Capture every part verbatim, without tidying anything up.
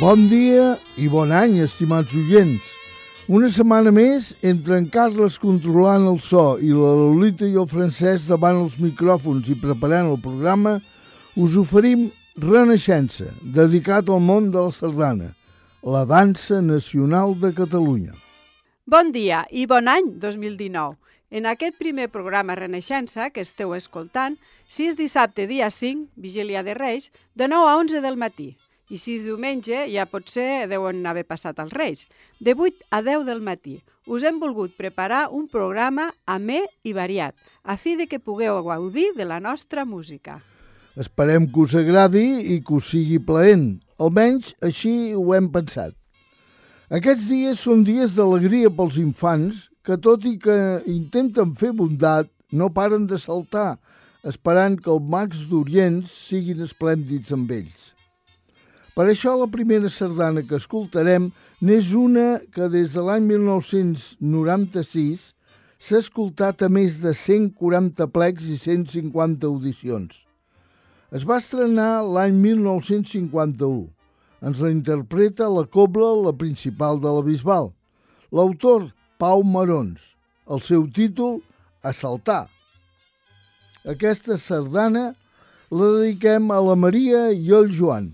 Bon dia i bon any, estimats oients. Una setmana més, entre en Carles controlant el so i la Lolita i el Francesc davant els micròfons i preparant el programa, us oferim Renaixença, dedicat al món de la sardana, la dansa nacional de Catalunya. Bon dia i bon any dos mil dinou. En aquest primer programa Renaixença que esteu escoltant, si és dissabte dia cinc, vigília de Reis, de nou a onze del matí. I si és diumenge, ja potser deuen haver passat els Reis, de vuit a deu del matí. Us hem volgut preparar un programa amè i variat, a fi de que pugueu gaudir de la nostra música. Esperem que us agradi i que us sigui plaent, almenys així ho hem pensat. Aquests dies són dies d'alegria pels infants que, tot i que intenten fer bondat, no paren de saltar, esperant que els mags d'Orient siguin esplèndids amb ells. Per això la primera sardana que escoltarem n'és una que des de l'any mil nou-cents noranta-sis s'ha escoltat a més de cent quaranta plecs i cent cinquanta audicions. Es va estrenar l'any mil nou-cents cinquanta-u. Ens la interpreta la cobla La Principal de la Bisbal. L'autor, Pau Marons. El seu títol, A saltar. Aquesta sardana la dediquem a la Maria i al Joan.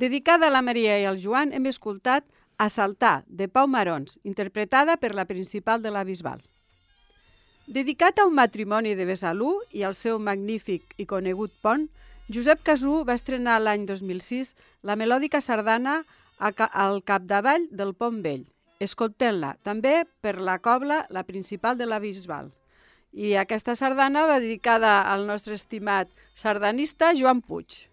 Dedicada a la Maria i al Joan, hem escoltat A saltar, de Pau Marons, interpretada per la principal de la Bisbal. Dedicat a un matrimoni de Besalú i al seu magnífic i conegut pont, Josep Casú va estrenar l'any dos mil sis la melòdica sardana al capdavall del Pont Vell. Escoltem-la, també per la cobla, la principal de la Bisbal. I aquesta sardana va dedicada al nostre estimat sardanista Joan Puig.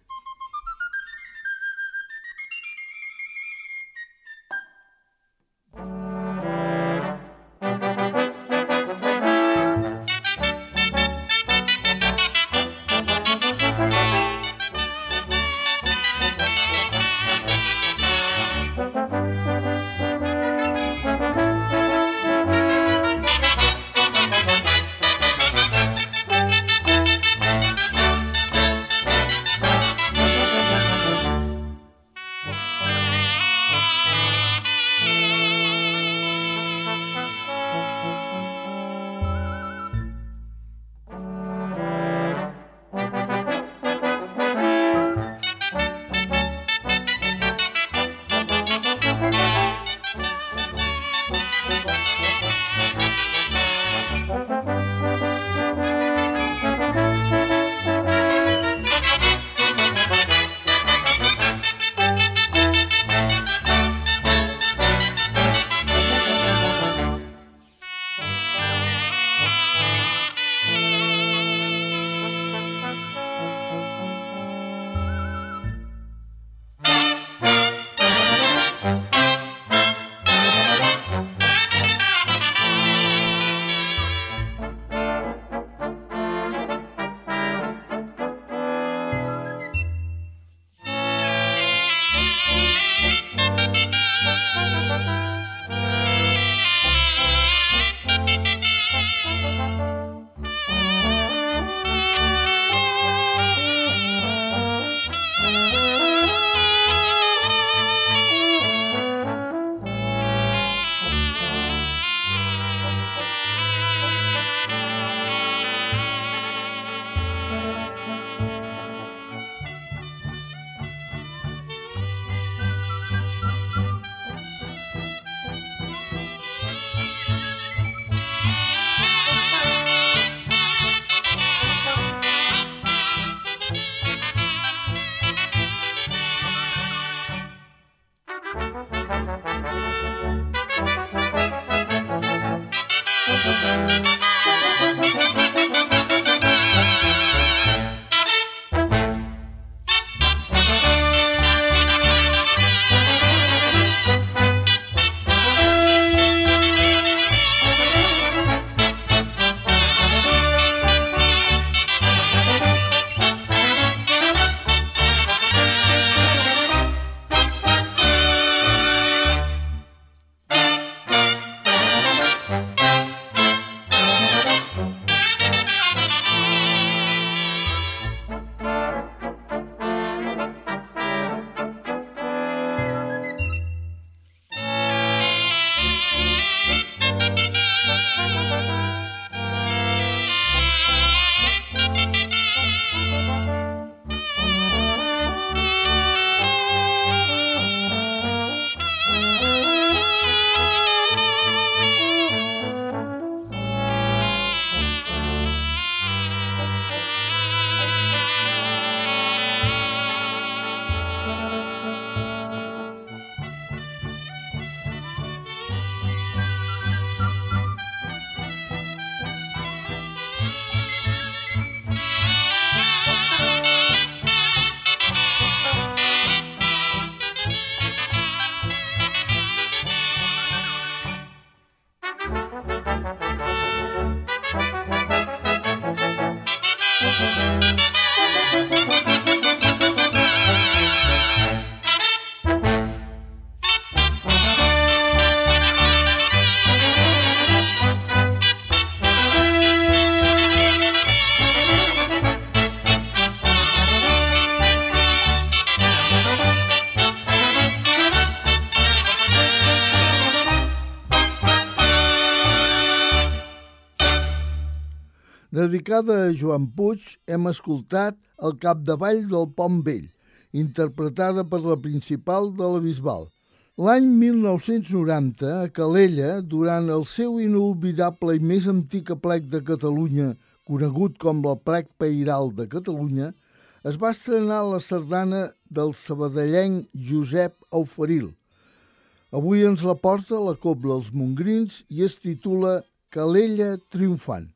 Dedicada a Joan Puig, hem escoltat El capdavall del Pont Vell interpretada per la principal de la Bisbal. L'any mil nou-cents noranta, a Calella, durant el seu inolvidable i més antic aplec de Catalunya, conegut com l'Aplec Pairal de Catalunya, es va estrenar la sardana del sabadellenc Josep Auferil. Avui ens la porta la Cobla Els Mongrins i es titula Calella triomfant.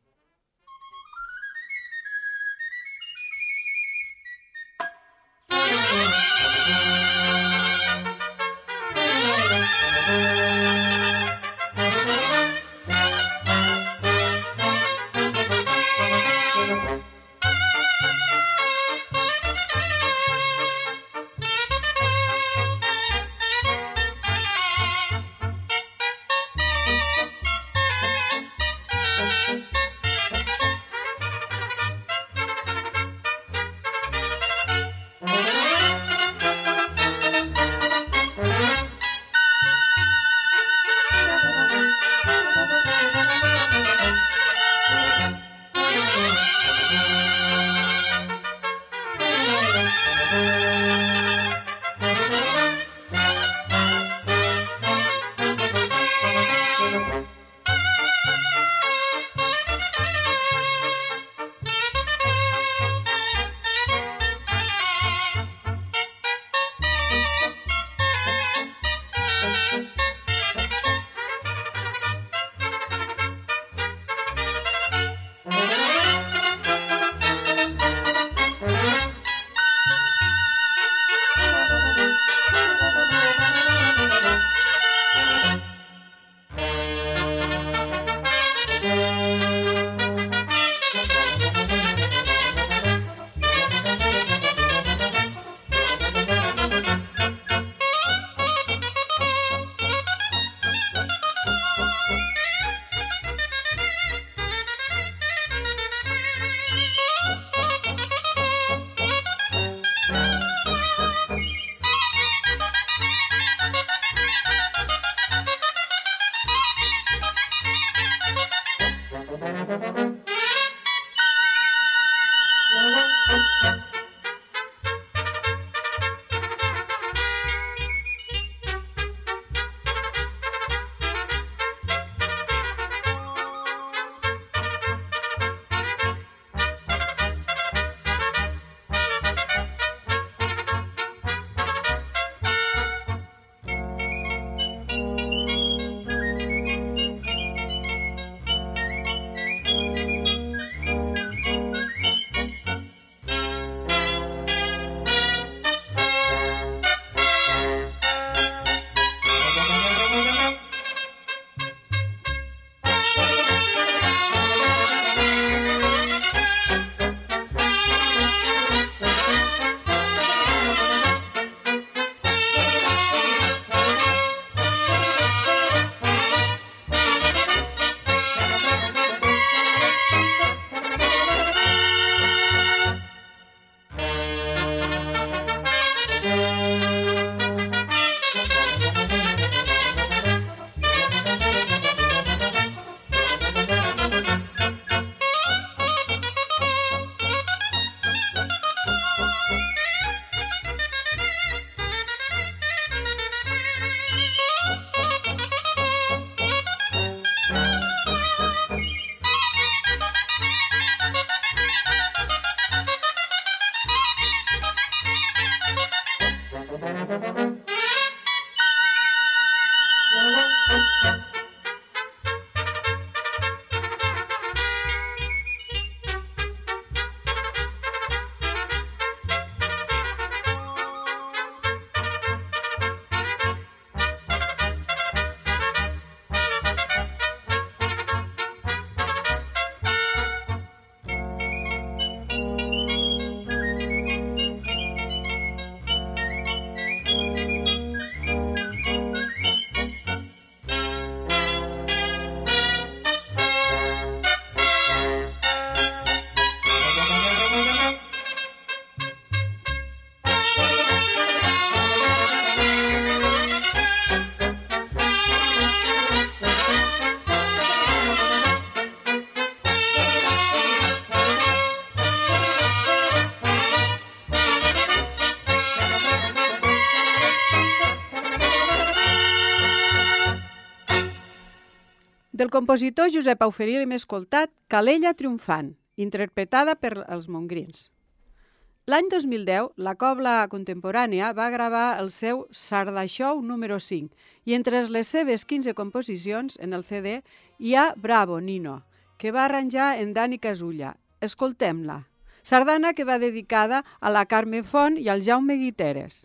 Del compositor Josep Auferil hem escoltat Calella triomfant, interpretada per els Mongrins. L'any dos mil deu, la Cobla Contemporània va gravar el seu Sardaixou número cinc i entre les seves quinze composicions en el C D hi ha Bravo, Nino, que va arranjar en Dani Casulla. Escoltem-la. Sardana que va dedicada a la Carme Font i al Jaume Guiteres.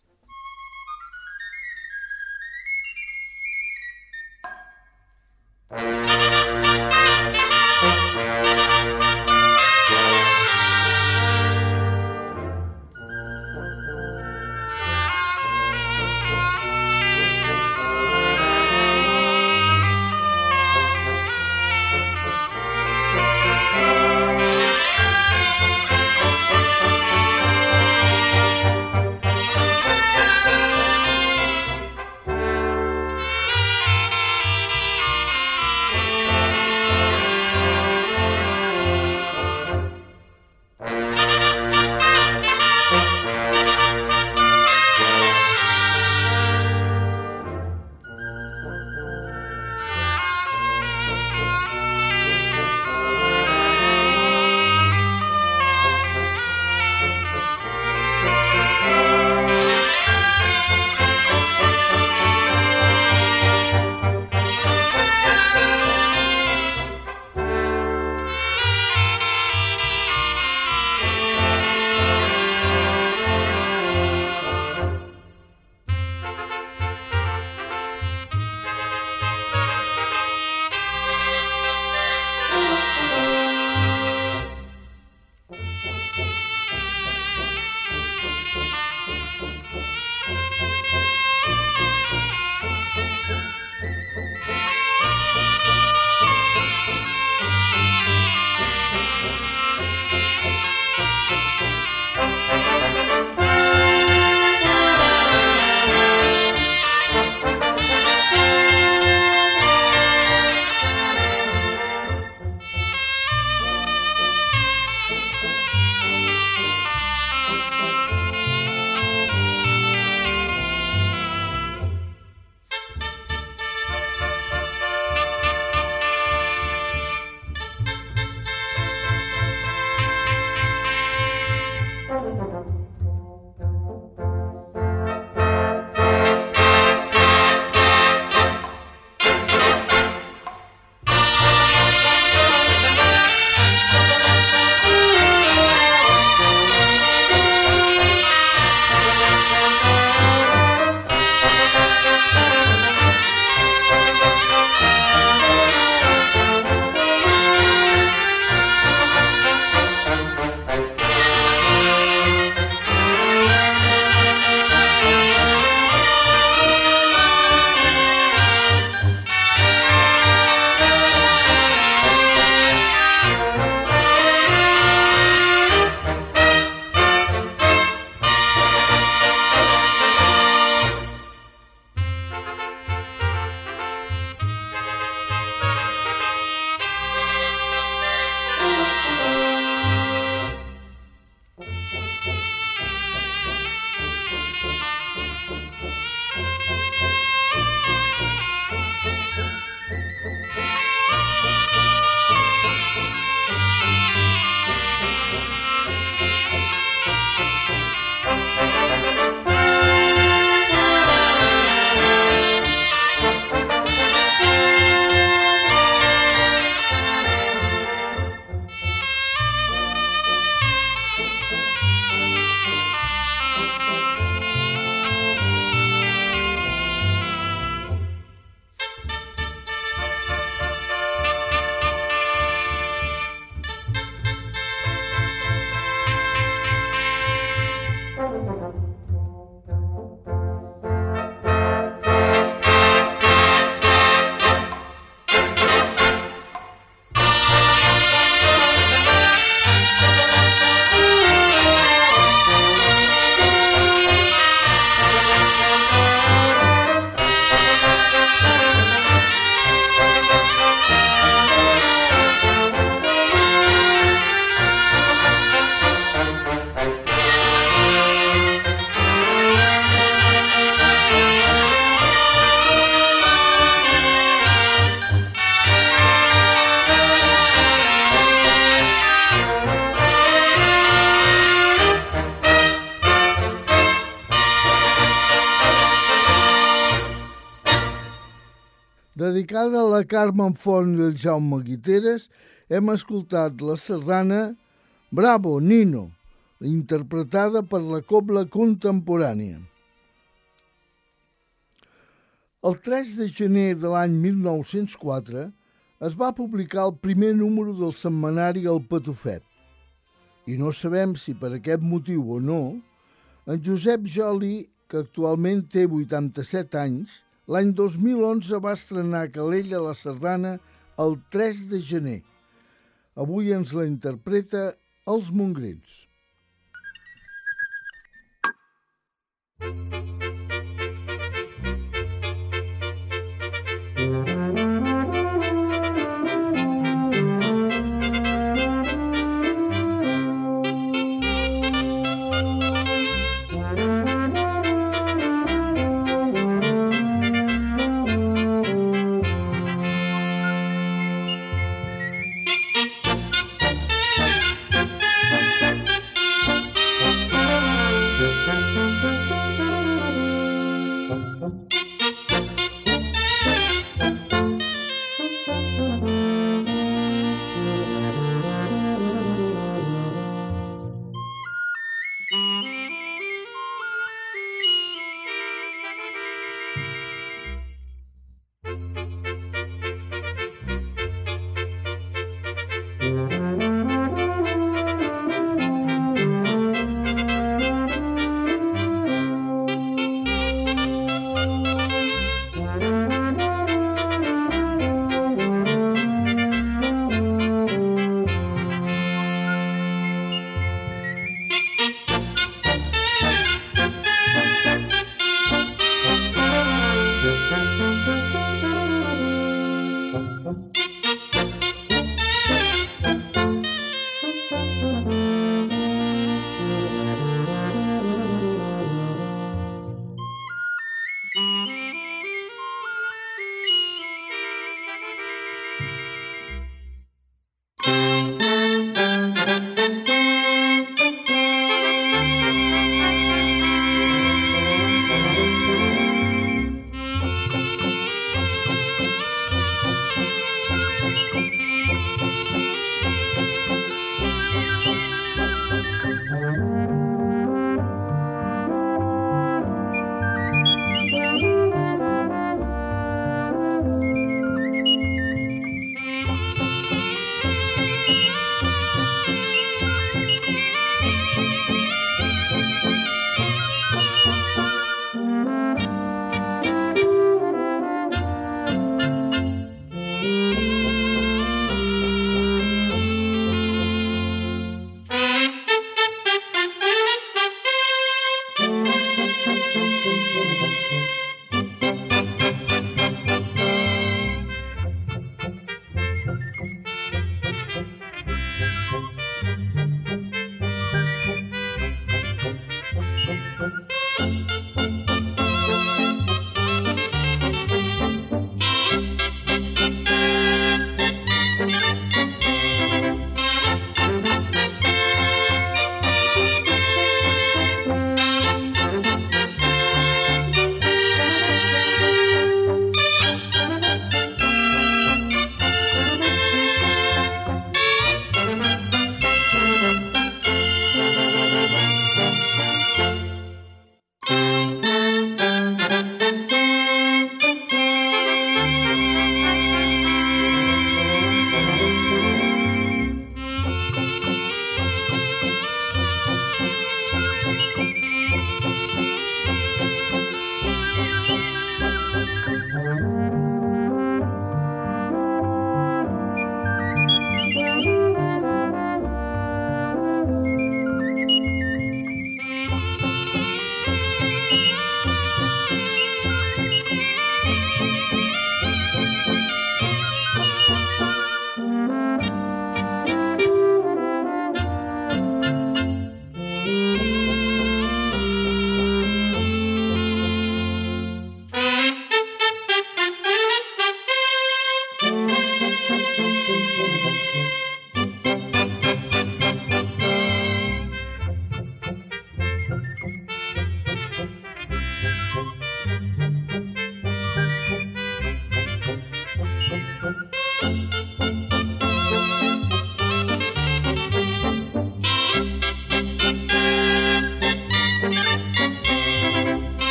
dedicada a la Carmen Font i el Jaume Guiteres, hem escoltat la sardana Bravo, Nino, interpretada per la Cobla Contemporània. El tres de gener de l'any mil nou-cents quatre es va publicar el primer número del setmanari El Patufet. I no sabem si per aquest motiu o no, en Josep Joli, que actualment té vuitanta-set anys, l'any dos mil onze va estrenar a Calella la sardana el tres de gener. Avui ens la interpreta Els Mongrins.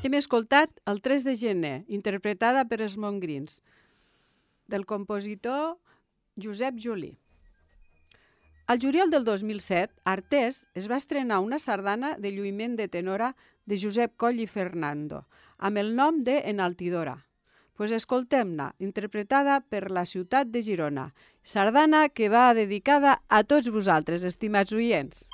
Hem escoltat el tres de gener, interpretada per els Montgrins, del compositor Josep Juli. Al juliol del dos mil set, a Artés es va estrenar una sardana de lluïment de tenora de Josep Coll i Fernando, amb el nom de Enaltidora. Pues escoltem-la, interpretada per la ciutat de Girona. Sardana que va dedicada a tots vosaltres, estimats oients.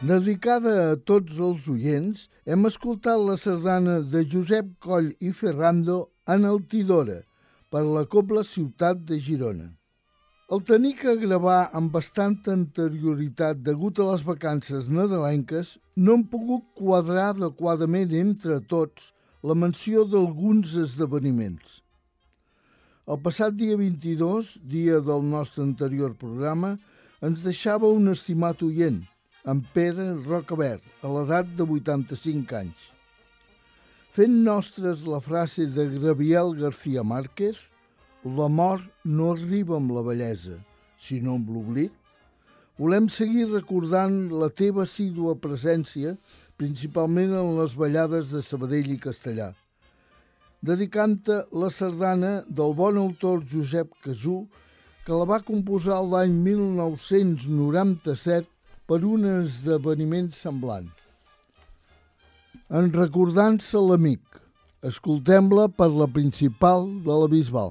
Dedicada a tots els oients, hem escoltat la sardana de Josep Coll i Ferrando en Altidora, per la Cobla Ciutat de Girona. El tenir que gravar amb bastanta anterioritat degut a les vacances nadalenques, no hem pogut quadrar adequadament entre tots la menció d'alguns esdeveniments. El passat dia vint-i-dos, dia del nostre anterior programa, ens deixava un estimat oient, en Pere Rocabert, a l'edat de vuitanta-cinc anys. Fent nostres la frase de Gabriel García Márquez, la mort no arriba amb la bellesa, sinó amb l'oblit, volem seguir recordant la teva assídua presència, principalment en les ballades de Sabadell i Castellà, dedicant-te la sardana del bon autor Josep Casú, que la va composar l'any mil nou-cents noranta-set per un esdeveniment semblant. En recordant-se l'amic, escoltem-la per la principal de la Bisbal.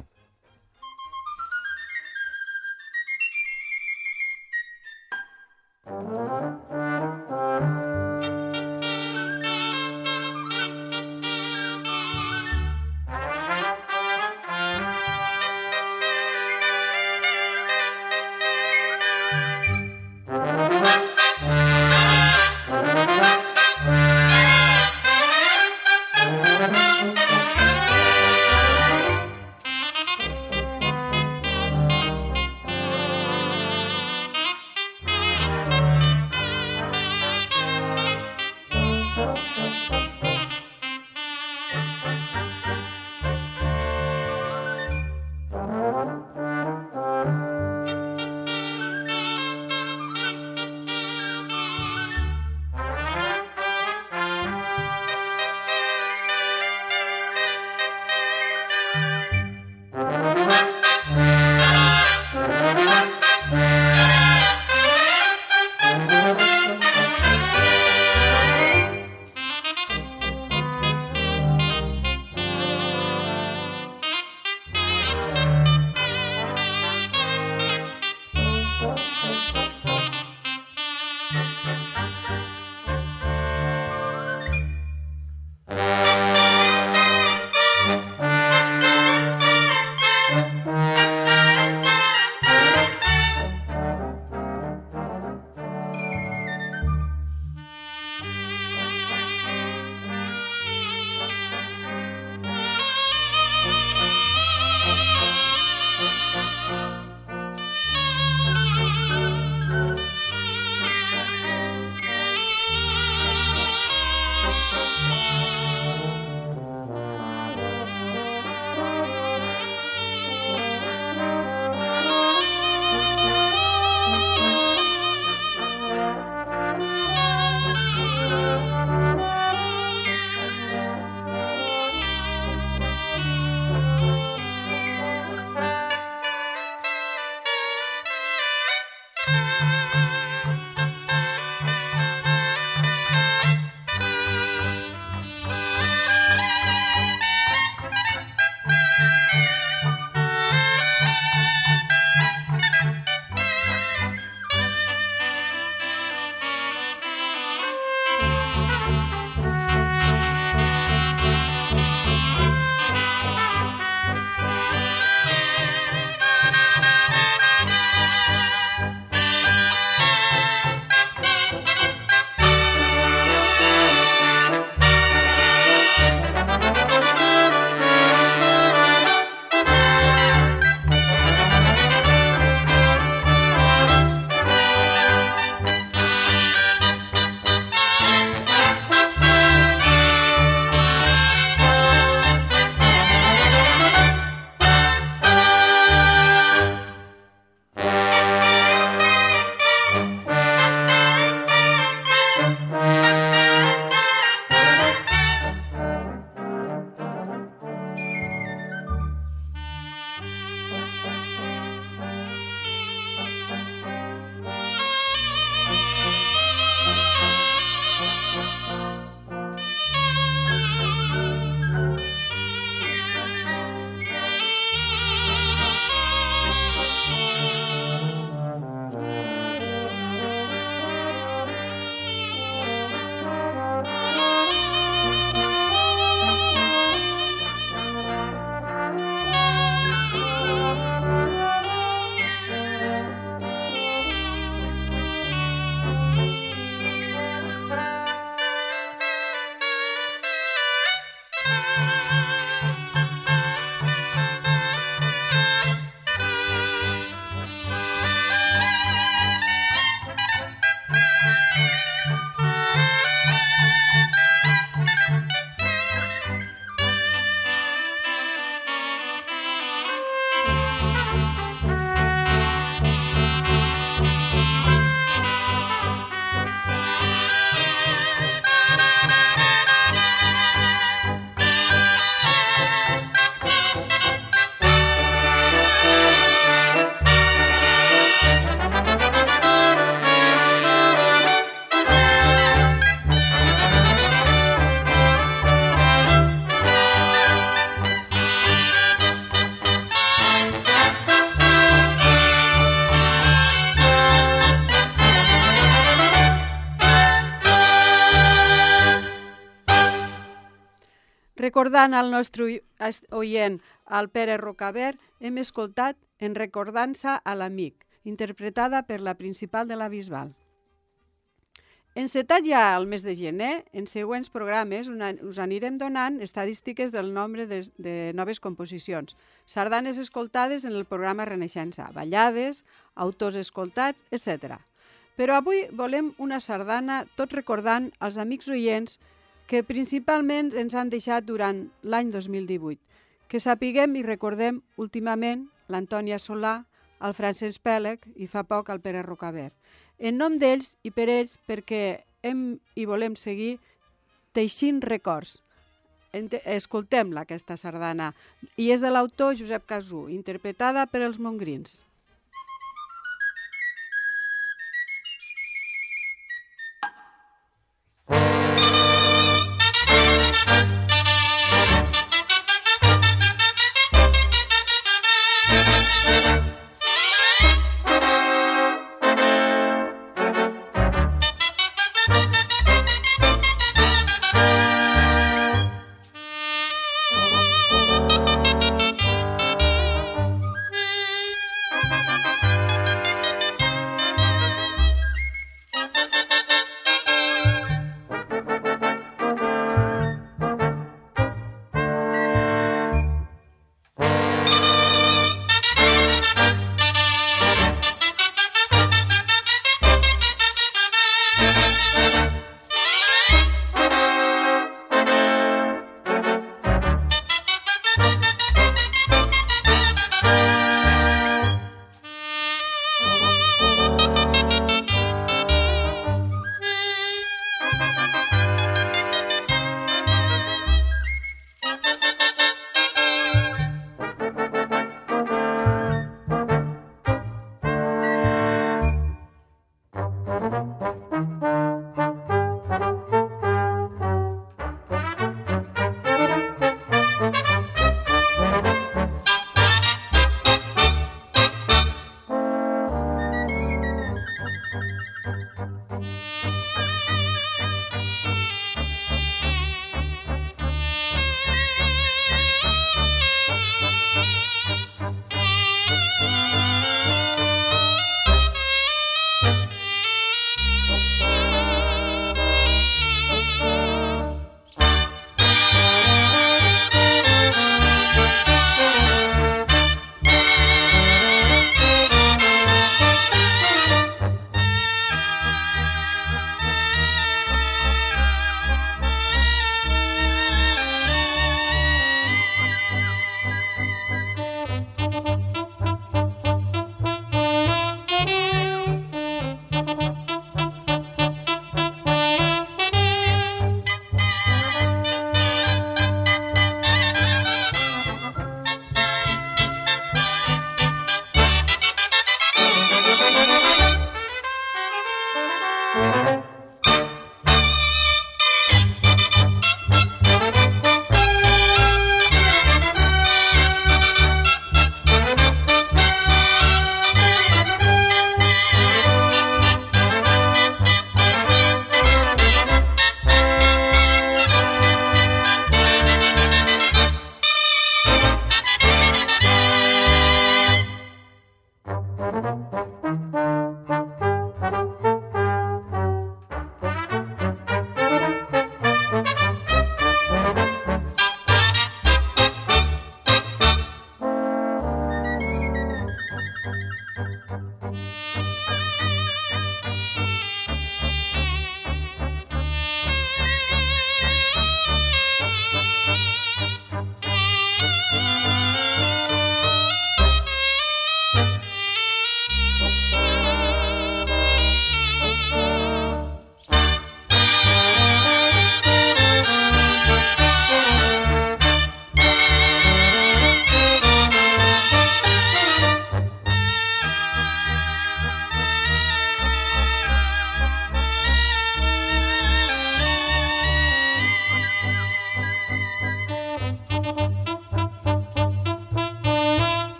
recordant al nostre oient, al Pere Rocabert, hem escoltat En recordança a l'amic, interpretada per la Principal de la Bisbal. Encetat ja el mes de gener, en següents programes us anirem donant estadístiques del nombre de, de noves composicions, sardanes escoltades en el programa Renaixença, ballades, autors escoltats, etcètera. Però avui volem una sardana tot recordant els amics oients que principalment ens han deixat durant l'any dos mil divuit, que sapiguem i recordem últimament l'Antònia Solà, el Francesc Pèlec i fa poc el Pere Rocabert. En nom d'ells i per ells perquè hem i volem seguir teixint records. Escoltem-la, aquesta sardana, i és de l'autor Josep Casú, interpretada per els Mongrins.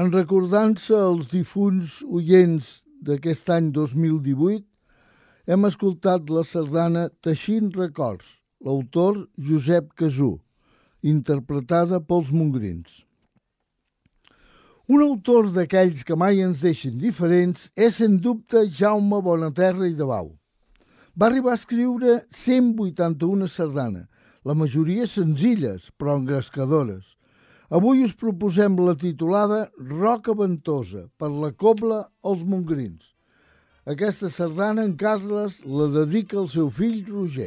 En recordant-se els difunts oients d'aquest any dos mil divuit, hem escoltat la sardana Teixint records, l'autor Josep Casú, interpretada pels Mongrins. Un autor d'aquells que mai ens deixen diferents és, sens dubte, Jaume Bonaterra i de Bau. Va arribar a escriure cent vuitanta-una sardanes, la majoria senzilles, però engrescadores. Avui us proposem la titulada Roca Ventosa, per la cobla Els Mongrins. Aquesta sardana en Carles la dedica al seu fill Roger.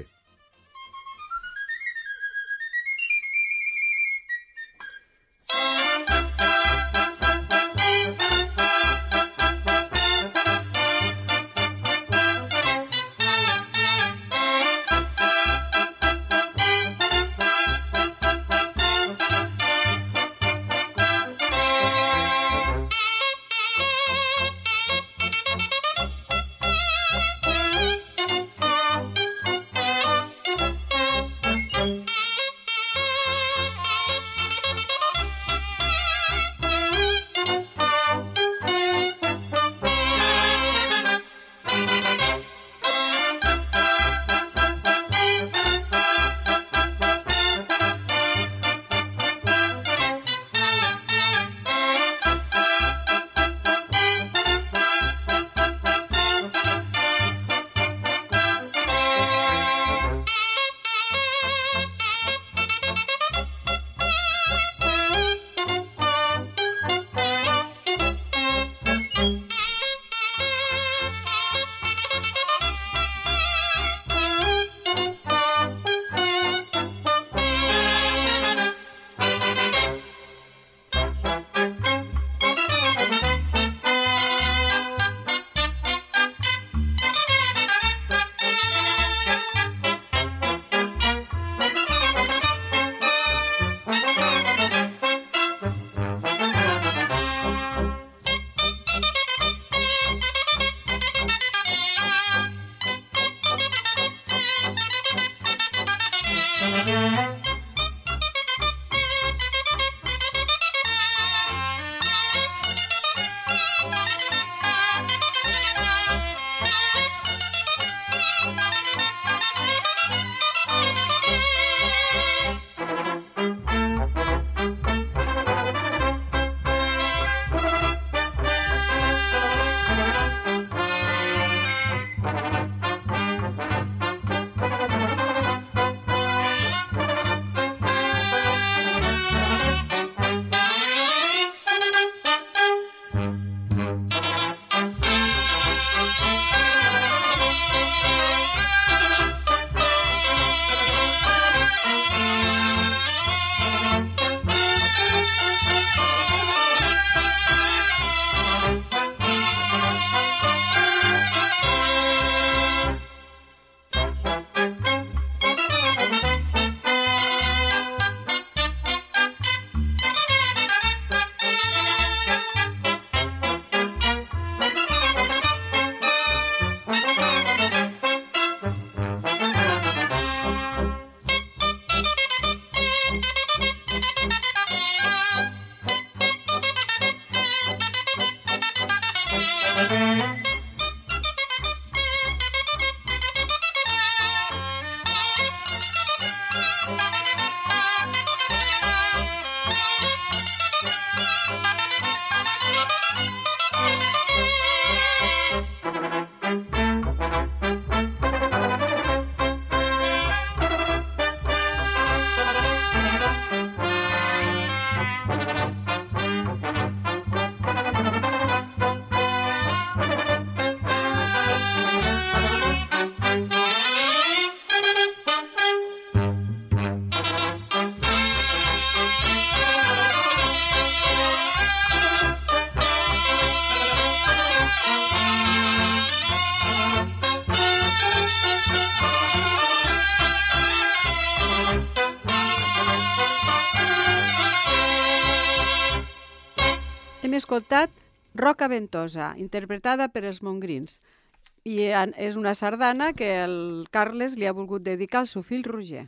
escoltat Roca Ventosa, interpretada per els Mongrins. I és una sardana que el Carles li ha volgut dedicar al seu fill Roger.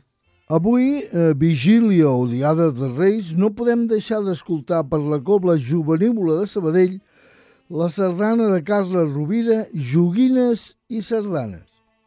Avui, eh, vigília o diada de Reis, no podem deixar d'escoltar per la Cobla Jovenívola de Sabadell la sardana de Carles Rovira, Joguines i Sardanes.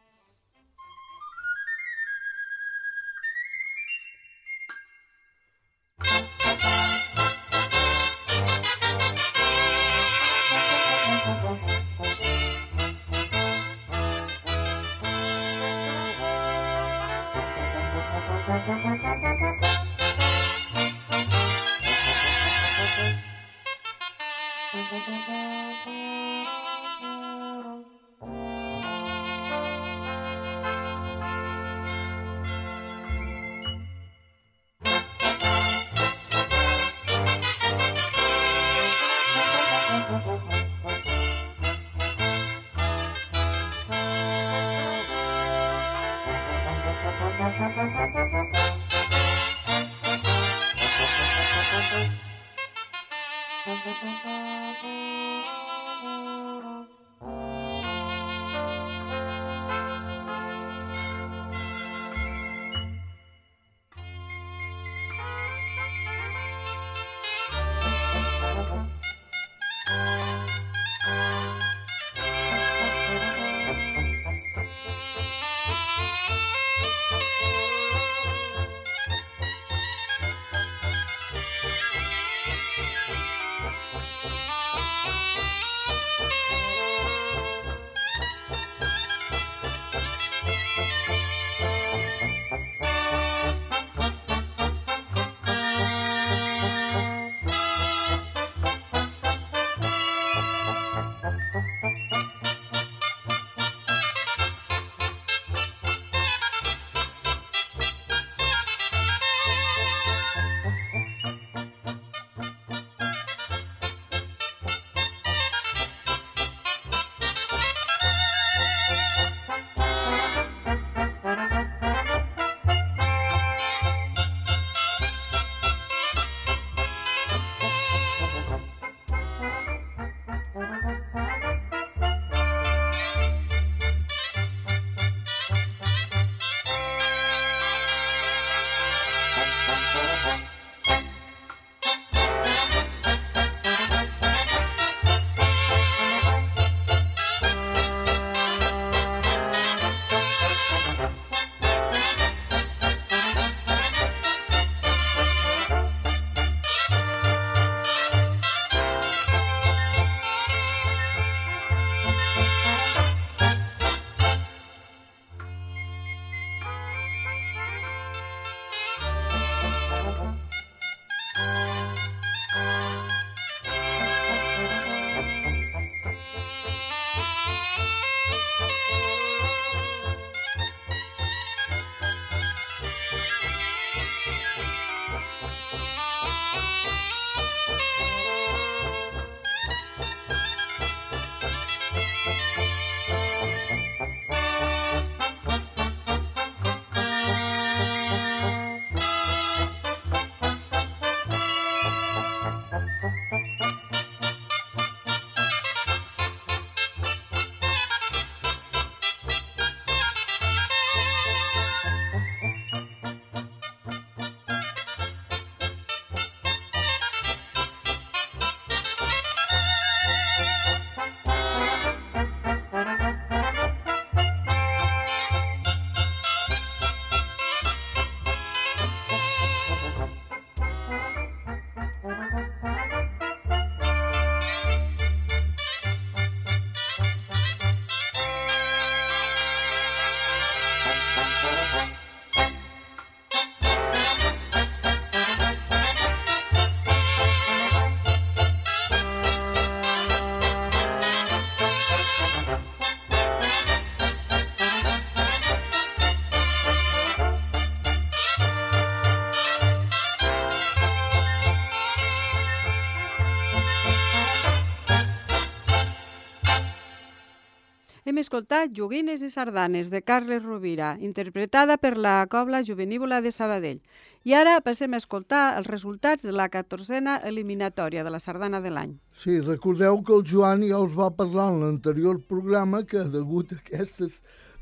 Hem escoltat Joguines i sardanes de Carles Rovira, interpretada per la Cobla Jovenívola de Sabadell. I ara passem a escoltar els resultats de la catorzena eliminatòria de la sardana de l'any. Sí, recordeu que el Joan ja us va parlar en l'anterior programa que, degut a aquestes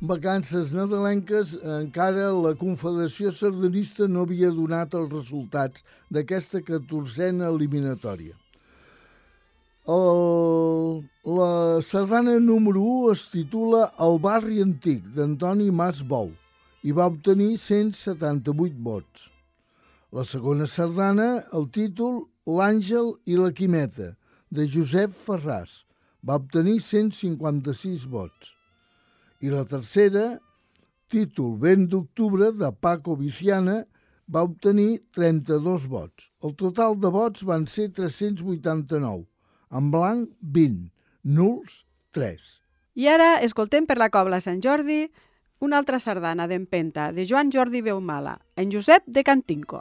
vacances nadalenques, encara la Confederació Sardanista no havia donat els resultats d'aquesta catorzena eliminatòria. El, la sardana número u es titula El barri antic, d'Antoni Mas Bou, i va obtenir cent setanta-vuit vots. La segona sardana, el títol L'Àngel i la Quimeta, de Josep Ferràs, va obtenir cent cinquanta-sis vots. I la tercera, títol Vent d'octubre, de Paco Viciana, va obtenir trenta-dos vots. El total de vots van ser tres-cents vuitanta-nou, en blanc vint, nuls tres. I ara escoltem per la Cobla Sant Jordi una altra sardana d'empenta, de Joan Jordi Beumala, en Josep de Cantinco.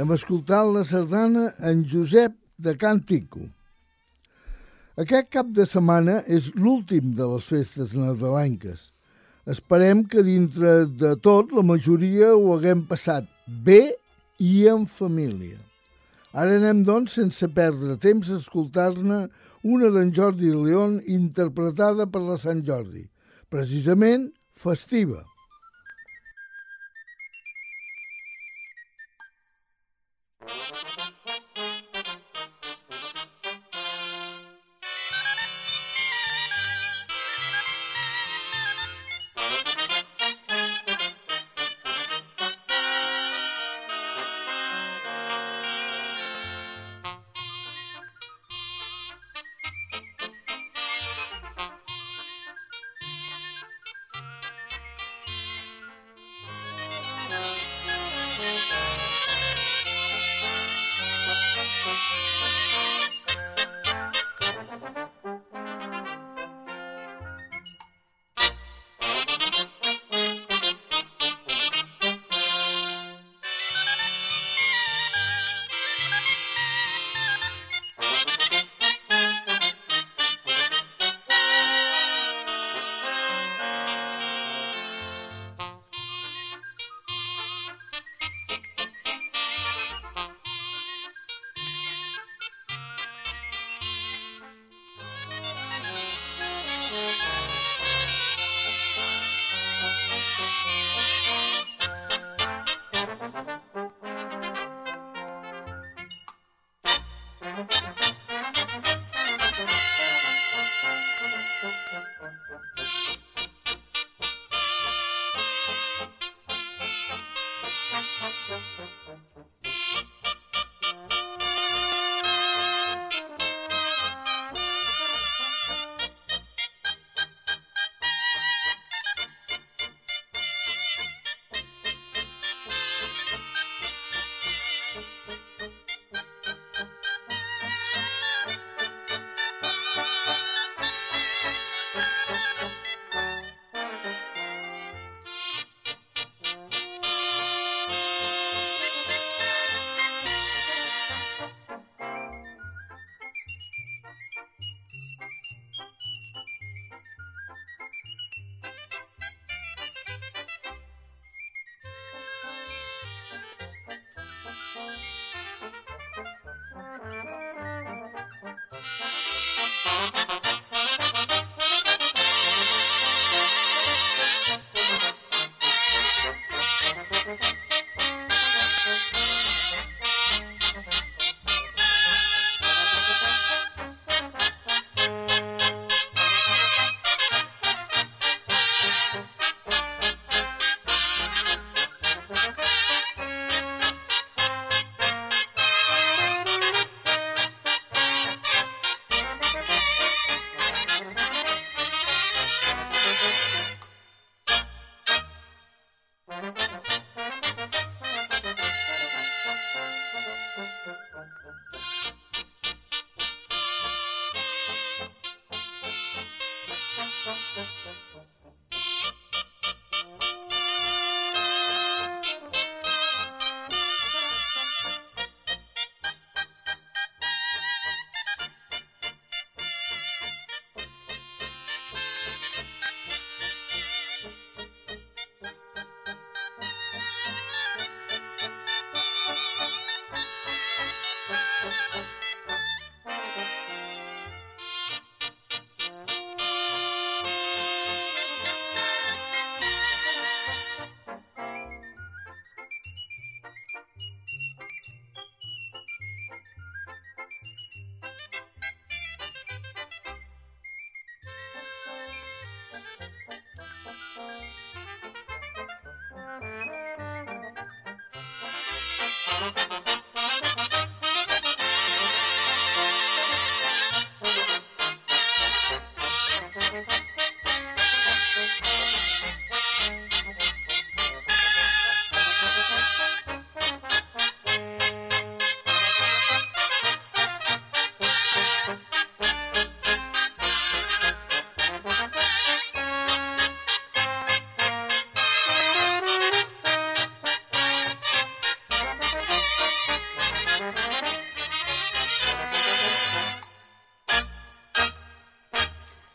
Hem escoltat la sardana En Josep de Can Tico. Aquest cap de setmana és l'últim de les festes nadalenques. Esperem que dintre de tot la majoria ho haguem passat bé i en família. Ara anem, doncs, sense perdre temps, a escoltar-ne una d'en Jordi León interpretada per la Sant Jordi, precisament festiva.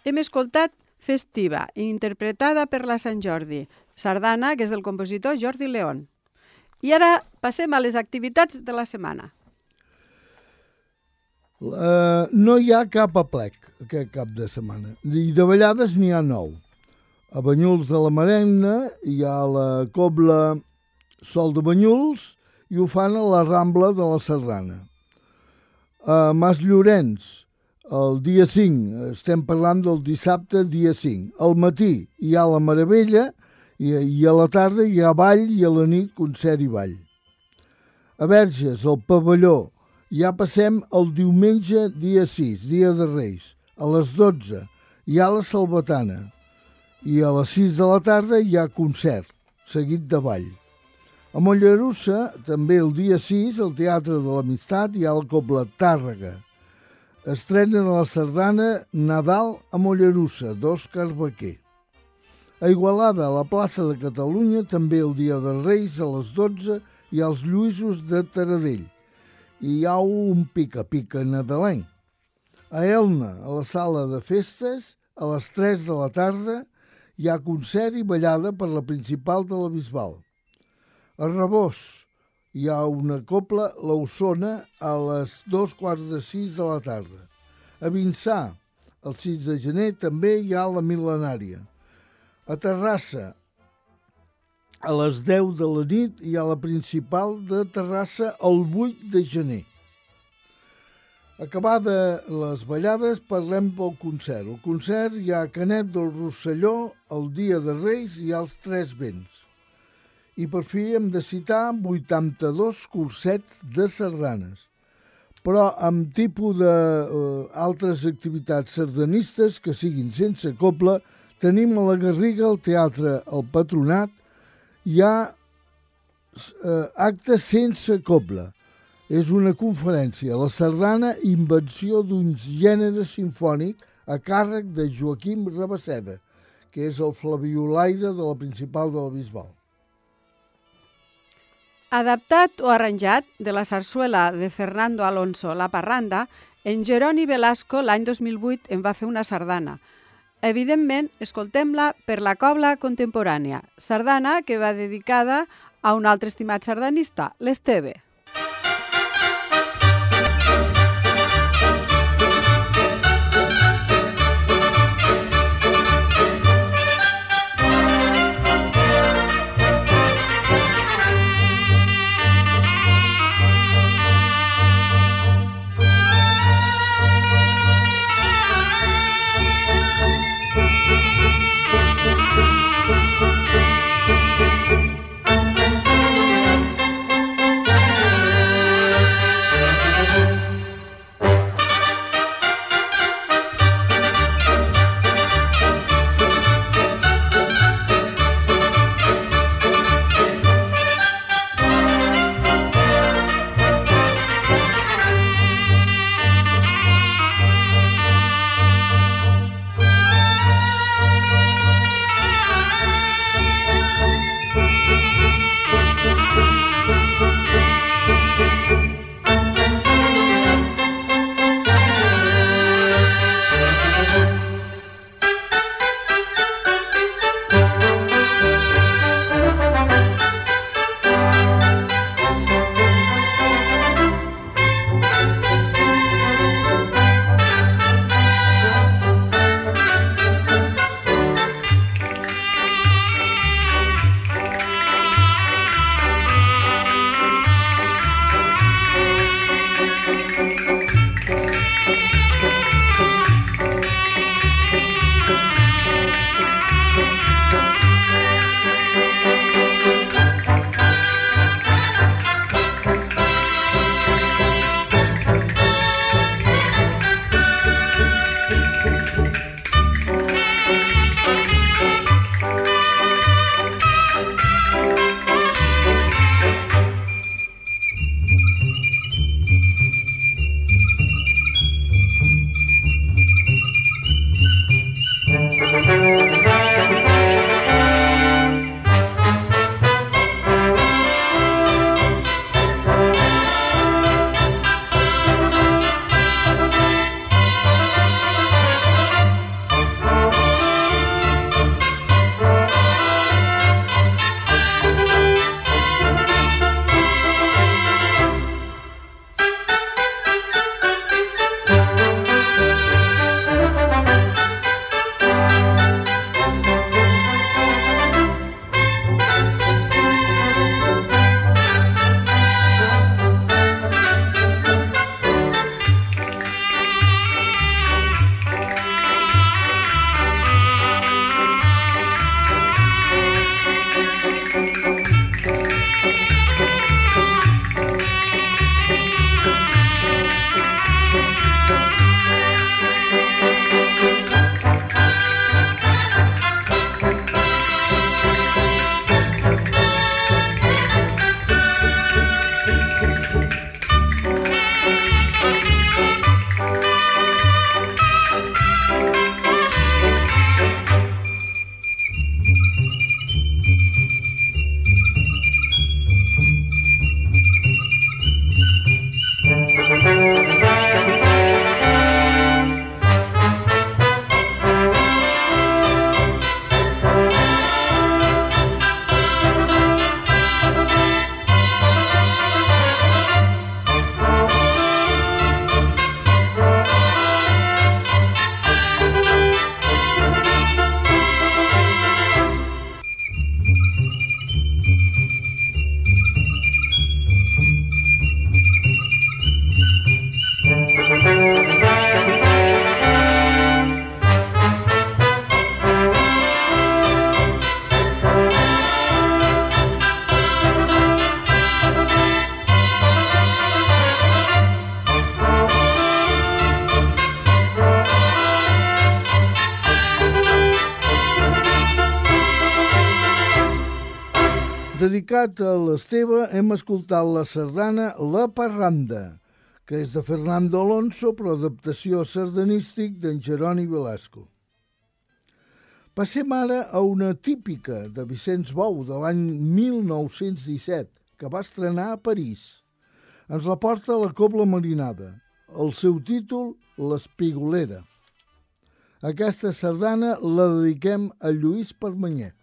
hem escoltat Festiva, interpretada per la Sant Jordi, sardana, que és del compositor Jordi León. I ara passem a les activitats de la setmana. Uh, no hi ha cap aplec aquest cap de setmana, i de ballades n'hi ha nou. A Banyuls de la Marenda hi ha la cobla Sol de Banyuls i ho fan a la Rambla de la Sardana. A Mas Llorenç, el dia cinc, estem parlant del dissabte, dia cinc. Al matí hi ha la Meravella i, i a la tarda hi ha ball i a la nit concert i ball. A Verges, al pavelló, ja passem el diumenge, dia sis, dia de Reis. A les dotze hi ha la Salvatana i a les sis de la tarda hi ha concert, seguit de ball. A Mollerussa, també el dia sis, al Teatre de l'Amistat, hi ha la cobla Tàrrega. Estrena de la sardana Nadal a Mollerussa, d'Òscar Baquer. A Igualada, a la plaça de Catalunya, també el dia de Reis, a les dotze, hi ha els Lluïsos de Taradell. I hi ha un pica-pica nadalenc. A Elna, a la sala de festes, a les tres de la tarda, hi ha concert i ballada per la principal de la Bisbal. A Rabós hi ha una cobla Lausona a les dos quarts de sis de la tarda. A Vinçà, el sis de gener, també hi ha la Mil·lenària. A Terrassa, a les deu de la nit, hi ha la principal de Terrassa el vuit de gener. Acabada les ballades, parlem pel concert. El concert hi ha Canet del Rosselló, el dia de Reis i els Tres Vents. I per fi hem de citar vuitanta-dos cursets de sardanes, però amb tipus d'altres uh, activitats sardanistes que siguin sense cobla. Tenim a la Garriga, al Teatre El Patronat, hi ha uh, actes sense cobla. És una conferència, la sardana, invenció d'un gènere simfònic a càrrec de Joaquim Rabaseda, que és el flabiolaire de la principal de la Bisbal. Adaptat o arranjat de la sarsuela de Fernando Alonso, La Parranda, en Jeroni Velasco l'any dos mil vuit en va fer una sardana. Evidentment, escoltem-la per la cobla contemporània, sardana que va dedicada a un altre estimat sardanista, l'Esteve. dedicat a l'Esteve, hem escoltat la sardana La Parranda, que és de Fernando Alonso, però adaptació sardanístic d'en Jeroni Velasco. Passem ara a una típica de Vicenç Bou de l'any mil nou-cents disset, que va estrenar a París. Ens la porta la Cobla Marinada. El seu títol, L'Espigolera. Aquesta sardana la dediquem a Lluís Permanyer.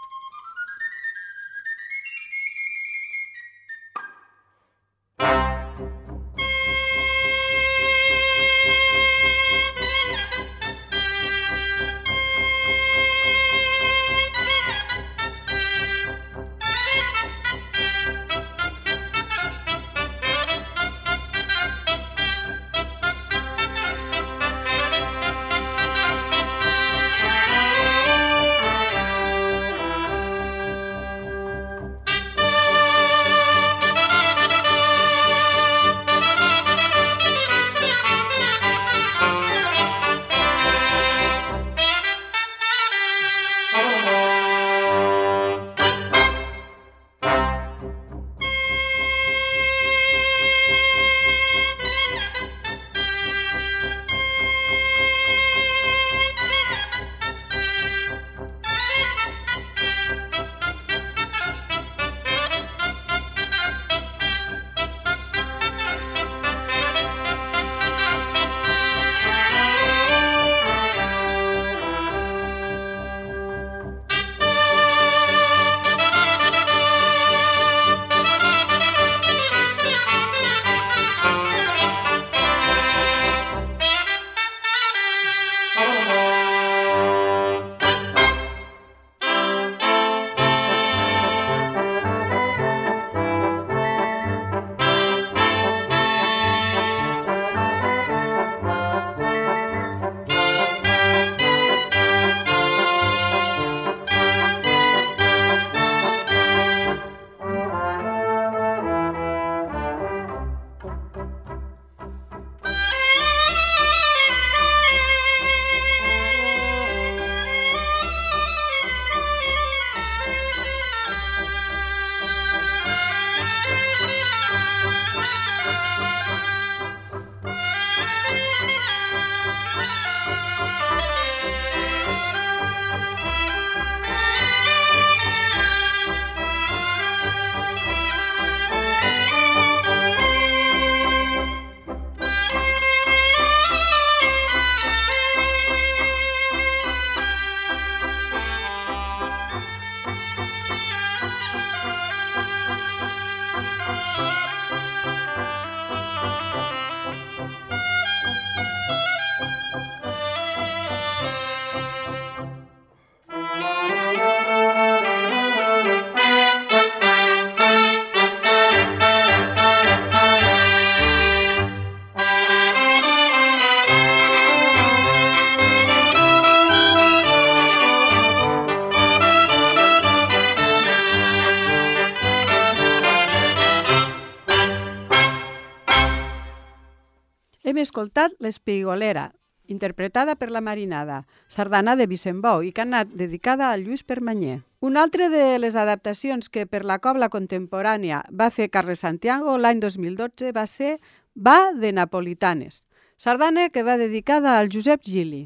Hem escoltat l'Espigolera, interpretada per la Marinada, sardana de Vicenç Bou i que ha anat dedicada a Lluís Permanyer. Una altra de les adaptacions que per la cobla contemporània va fer Carles Santiago l'any dos mil dotze va ser Va de Napolitanes, sardana que va dedicada al Josep Gili.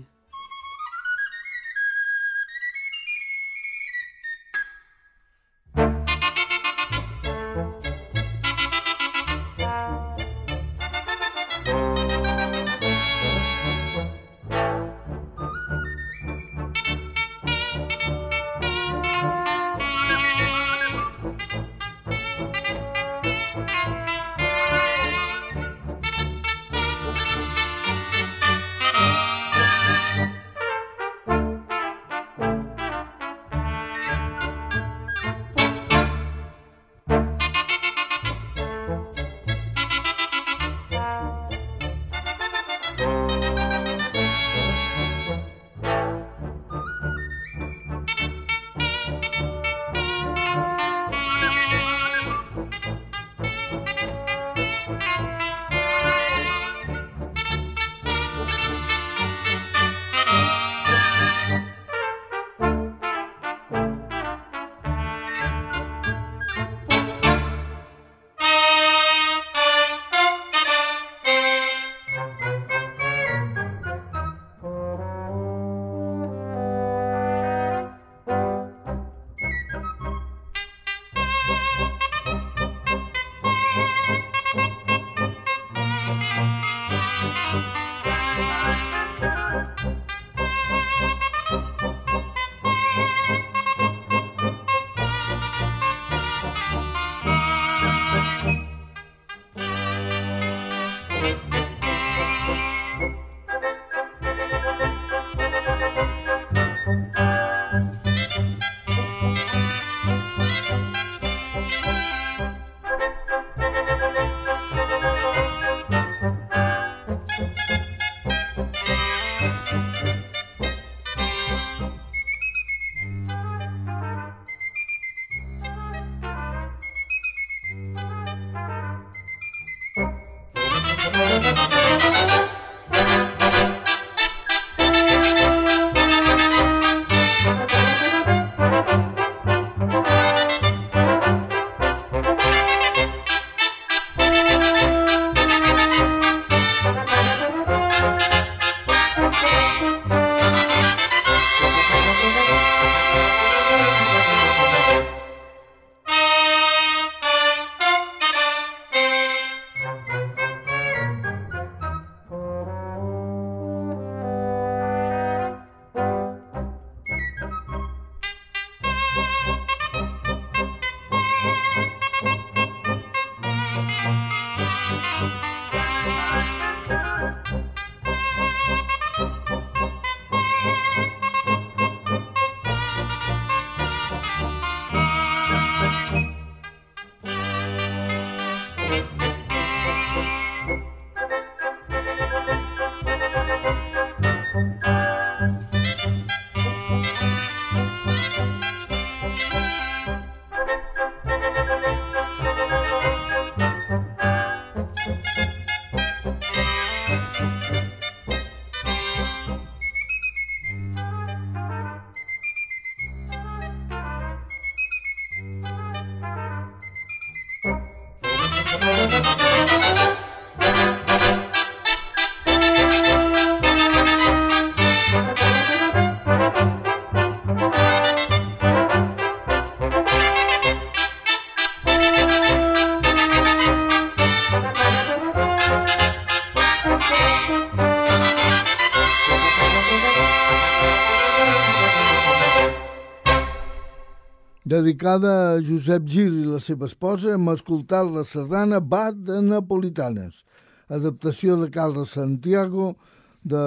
Dedicada a Josep Gil i la seva esposa, hem escoltat la sardana Bat de Napolitanes, adaptació de Carles Santiago de,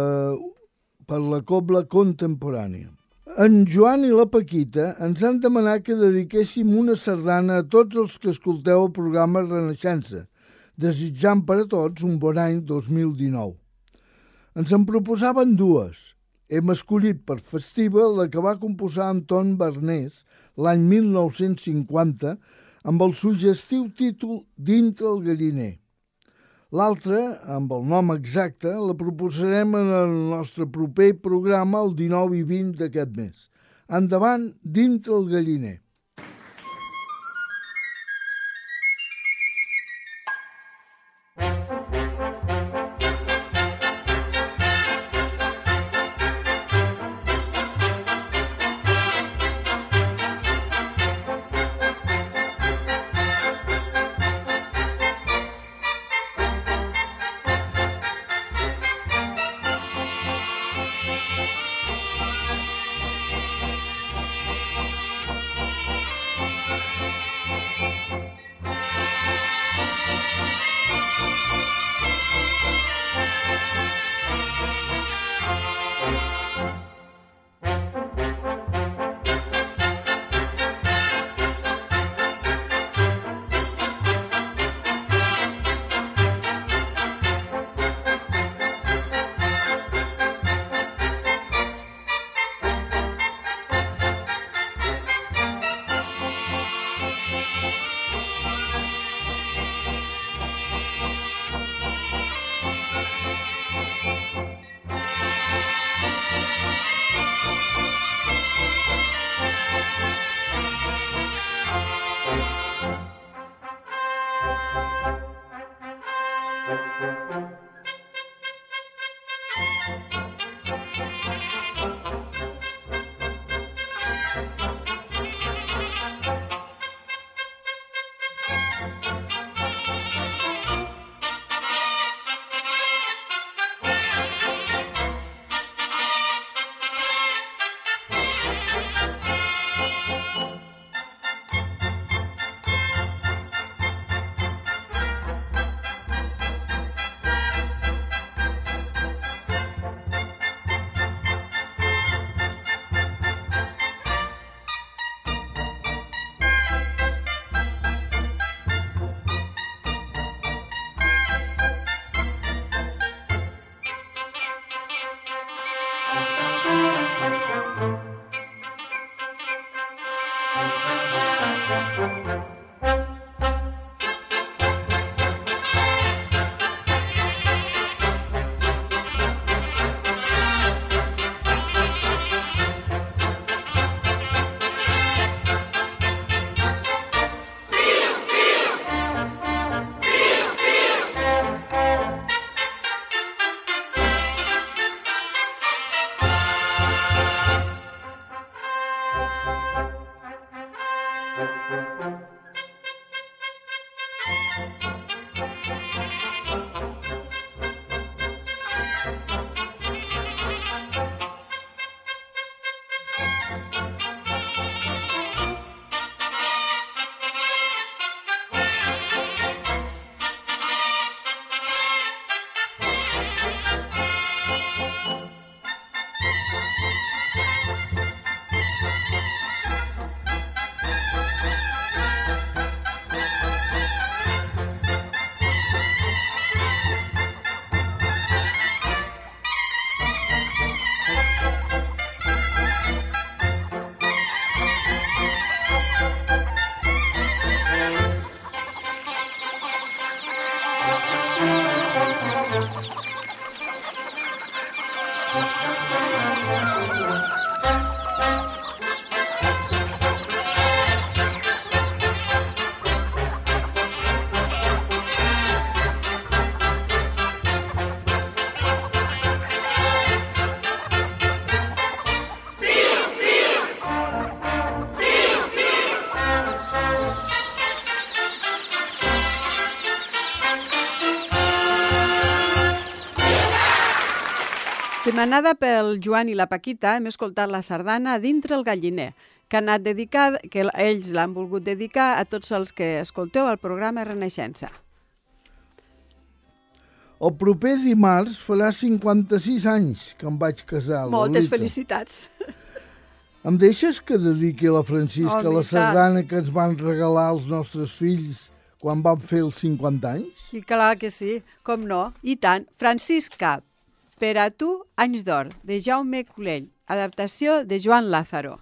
per la Cobla Contemporània. En Joan i la Paquita ens han demanat que dediquéssim una sardana a tots els que escolteu el programa Renaixença, desitjant per a tots un bon any dos mil dinou. Ens en proposaven dues. Hem escollit per festiva la que va composar Anton Barnés l'any mil nou-cents cinquanta amb el suggestiu títol Dintre el galliner. L'altra, amb el nom exacte, la proposarem en el nostre proper programa el dinou i vint d'aquest mes. Endavant, Dintre el galliner. Demanada pel Joan i la Paquita, hem escoltat la sardana Dintre el galliner, que, ha anat dedicat, que ells l'han volgut dedicar a tots els que escolteu el programa Renaixença. El proper dimarts farà cinquanta-sis anys que em vaig casar, Lolita. Moltes felicitats. Em deixes que dediqui a la Francisca Oh, la sardana que ens van regalar els nostres fills quan van fer els cinquanta anys? I clar que sí, com no. I tant. Francisca, per a tu, anys d'or, de Jaume Colell, adaptació de Joan Lázaro.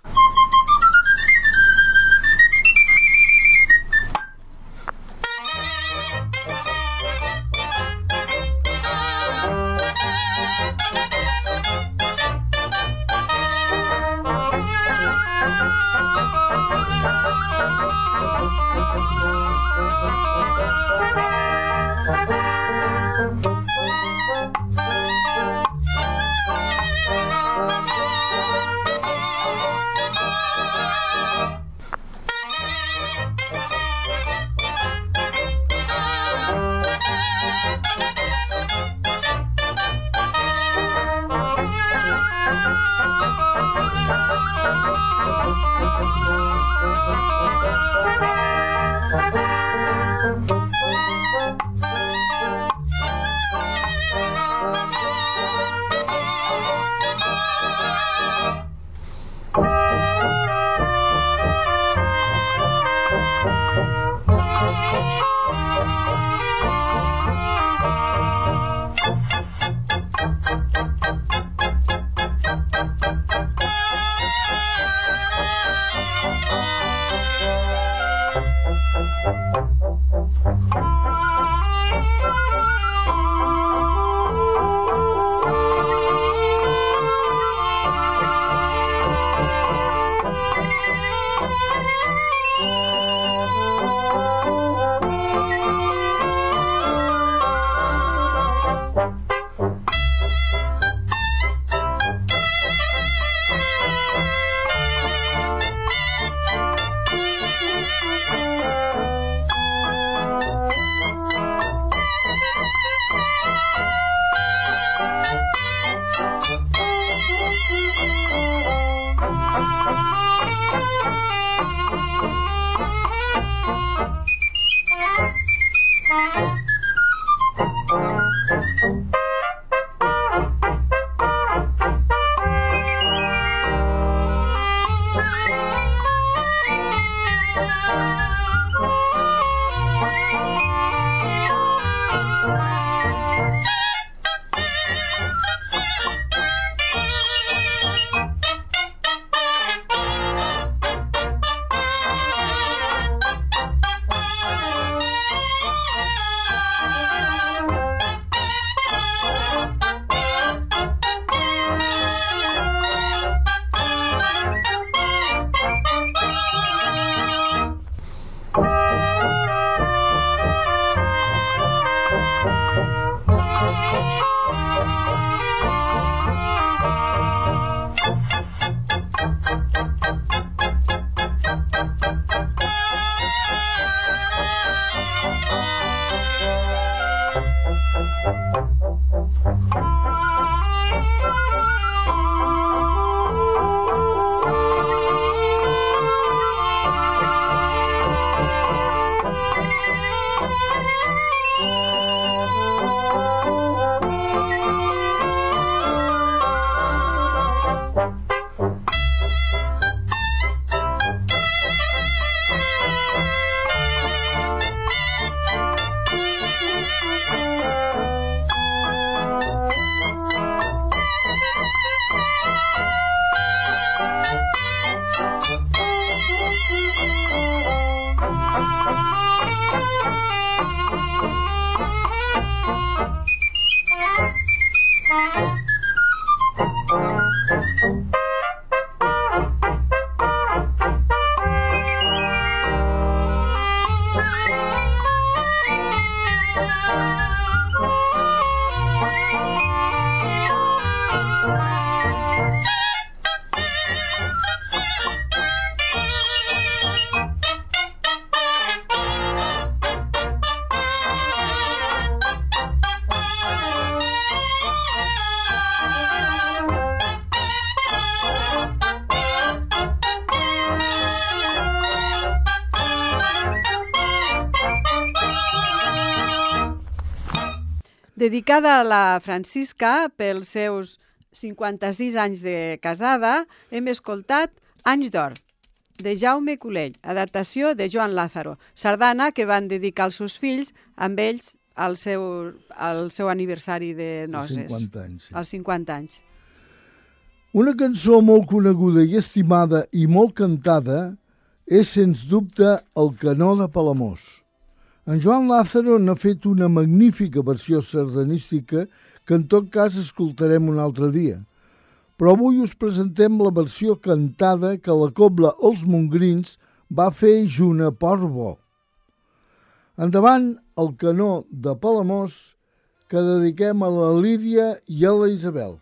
Dedicada a la Francisca pels seus cinquanta-sis anys de casada, hem escoltat Anys d'or, de Jaume Colell, adaptació de Joan Lázaro, sardana que van dedicar als seus fills amb ells al seu, al seu aniversari de noces. cinquanta anys. Sí. Als cinquanta anys. Una cançó molt coneguda i estimada i molt cantada és, sens dubte, El canó de Palamós. En Joan Lázaro n'ha fet una magnífica versió sardanística que en tot cas escoltarem un altre dia. Però avui us presentem la versió cantada que la cobla Els Mongrins va fer junt a Portbou. Endavant, El canó de Palamós, que dediquem a la Lídia i a la Isabel.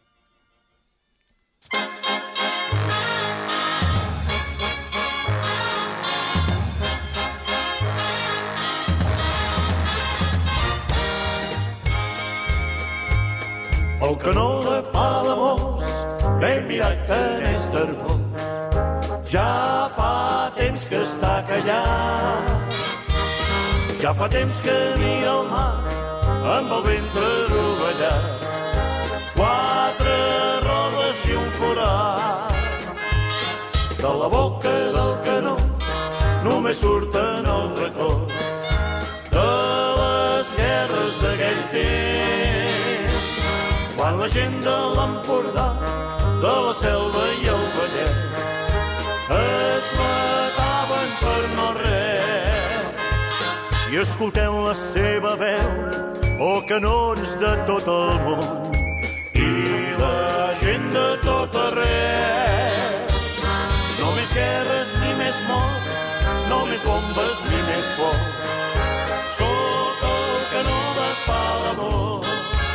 El canó de Palamós, l'he mirat que n'és d'herbós. Ja fa temps que està callat. Ja fa temps que mira el mar amb el ventre rovellat. Quatre rodes i un forat. De la boca del canó només surten els records de les guerres d'aquell temps, quan la gent de l'Empordà, de la Selva i el Vallès es mataven per no res. I escolteu la seva veu, oh canons de tot el món i la gent de tot arreu. No més guerres ni més mort, no més bombes ni més foc. Sóc el canó de Palamós.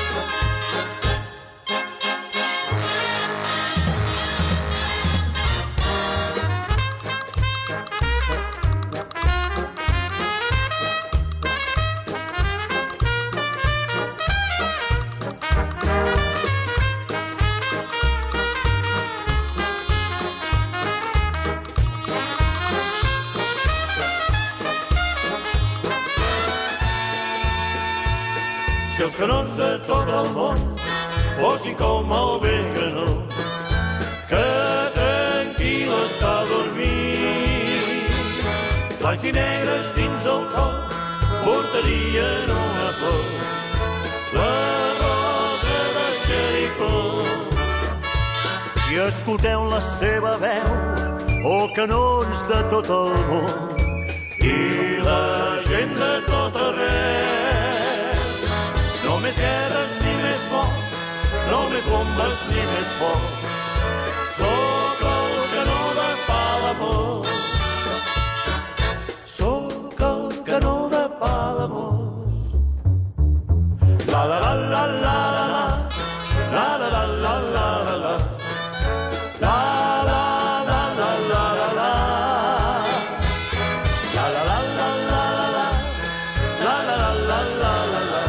Si els canons de tot el món fossin com el vell canó que tranquil està dormint, blancs i negres dins el cor portarien una flor, la rosa de Jericó. Si escolteu la seva veu, oh canons de tot el món i la gent de tot arreu. No més guerres ni més mort, no més bombes ni més foc. Sóc el canó de Palamós. Sóc el canó de Palamós. La la la la la la la, la la la la la la la, la la la la la la la, la la la la la la la, la la la la la la la.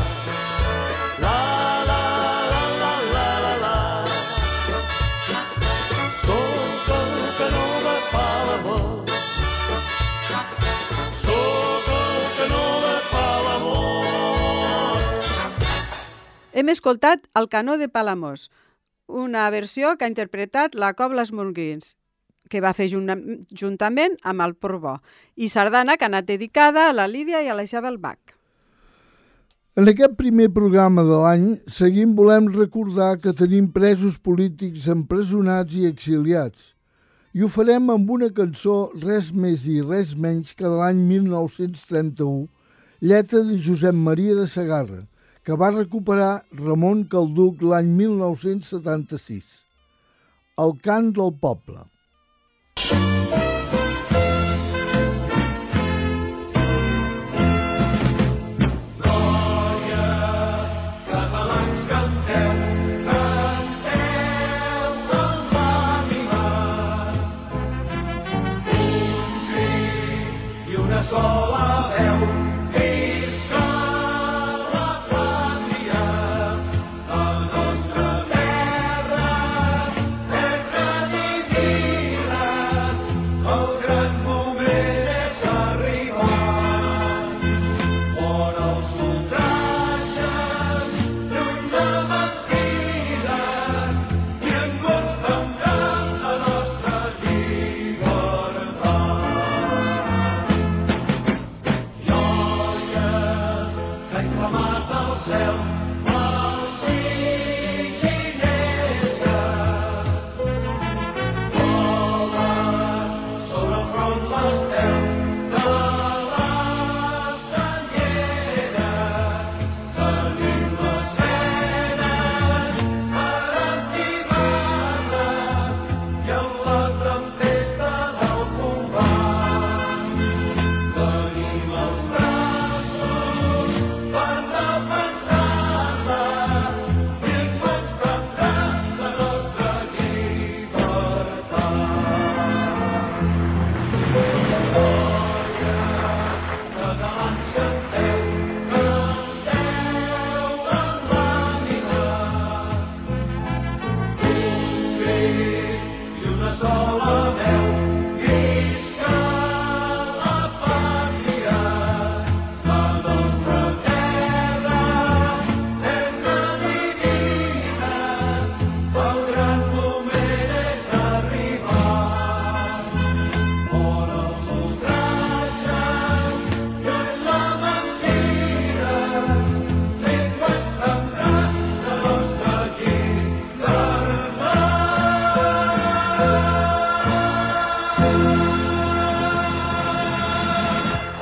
Hem escoltat El canó de Palamós, una versió que ha interpretat la cobla Els Mongrins, que va fer juntament amb el Portbou, i sardana que ha anat dedicada a la Lídia i a la Isabel Bach. En aquest primer programa de l'any seguim volem recordar que tenim presos polítics empresonats i exiliats, i ho farem amb una cançó res més i res menys que de l'any mil nou-cents trenta-u, lletra de Josep Maria de Segarra, que va recuperar Ramon Calduc l'any mil nou-cents setanta-sis. El cant del poble.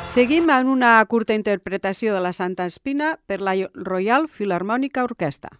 Seguim amb una curta interpretació de la Santa Espina per la Royal Philharmonic Orchestra.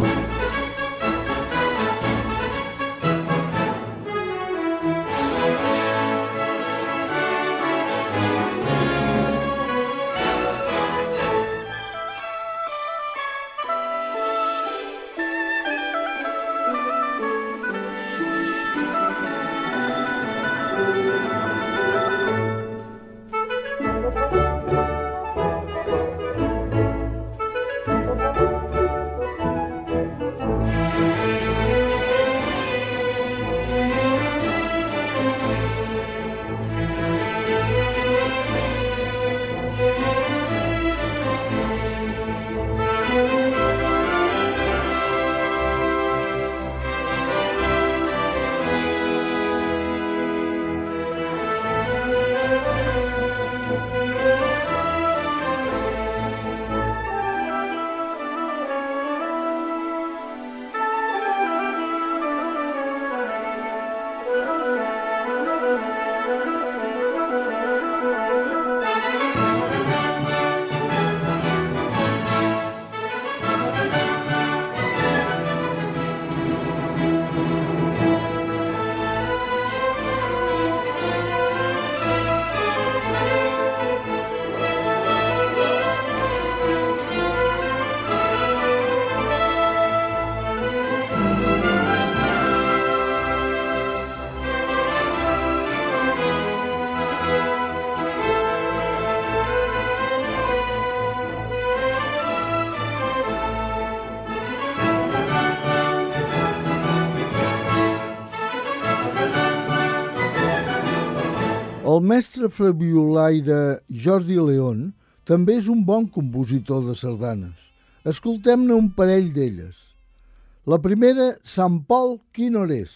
El mestre flabiolaire Jordi León també és un bon compositor de sardanes. Escoltem-ne un parell d'elles. La primera, Sant Pol, quin hora és?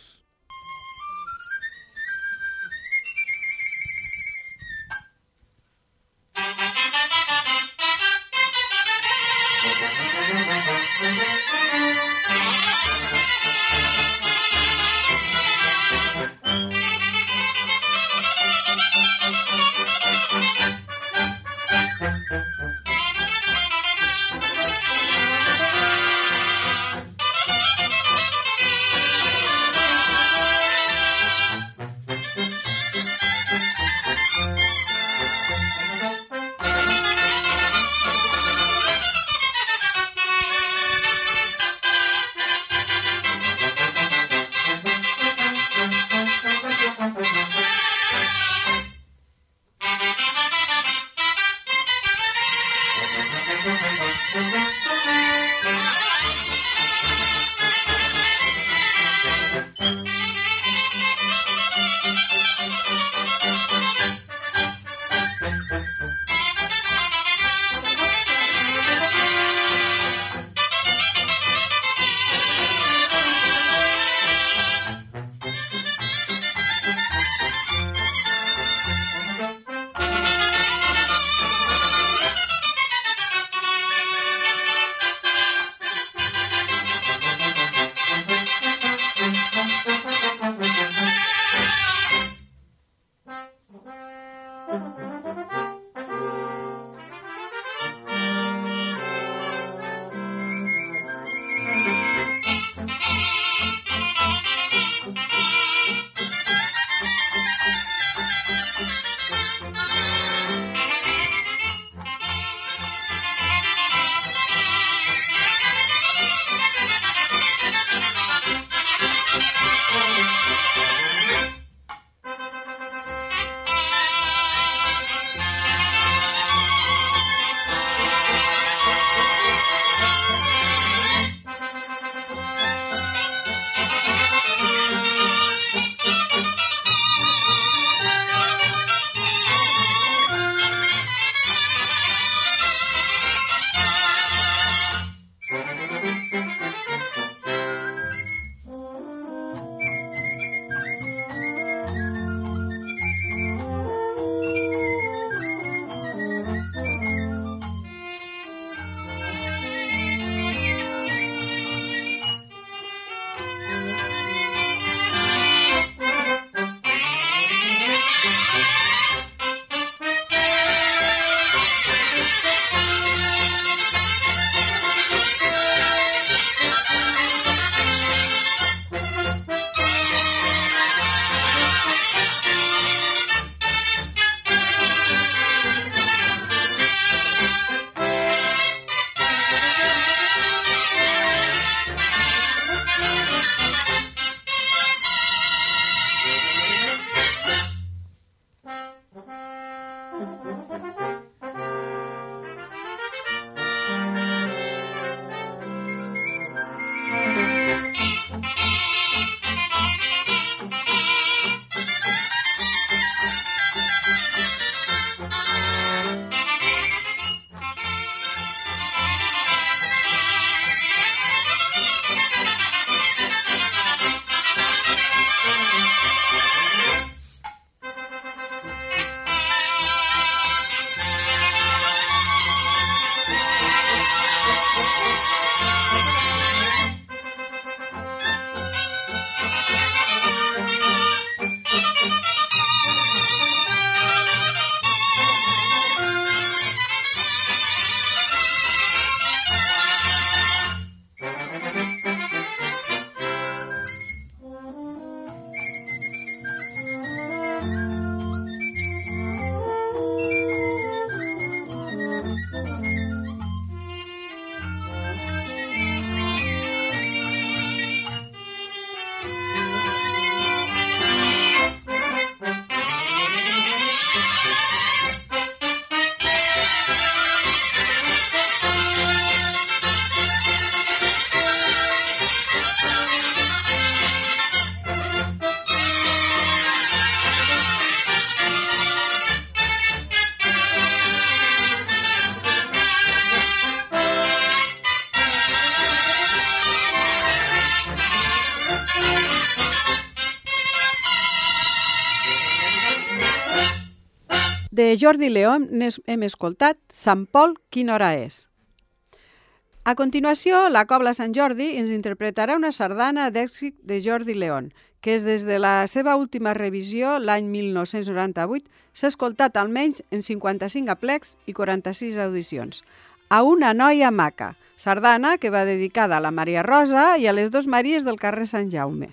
De Jordi León hem escoltat Sant Pol, quina hora és. A continuació, la Cobla Sant Jordi ens interpretarà una sardana d'èxit de Jordi León, que és des de la seva última revisió, l'any mil nou-cents noranta-vuit, s'ha escoltat almenys en cinquanta-cinc aplecs i quaranta-sis audicions. A una noia maca, sardana que va dedicada a la Maria Rosa i a les dos Maries del carrer Sant Jaume.